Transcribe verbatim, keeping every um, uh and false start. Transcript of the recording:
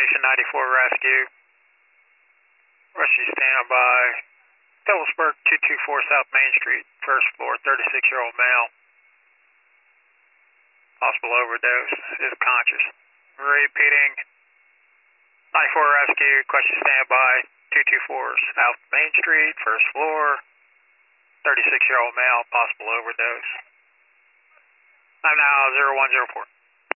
Station ninety-four Rescue. Rescue standby. Phillipsburg two two four South Main Street, first floor, thirty-six-year-old male. Possible overdose, is conscious. Repeating. ninety-four Rescue, question standby, two two four South Main Street, first floor, thirty-six-year-old male, possible overdose. I'm now zero one zero four.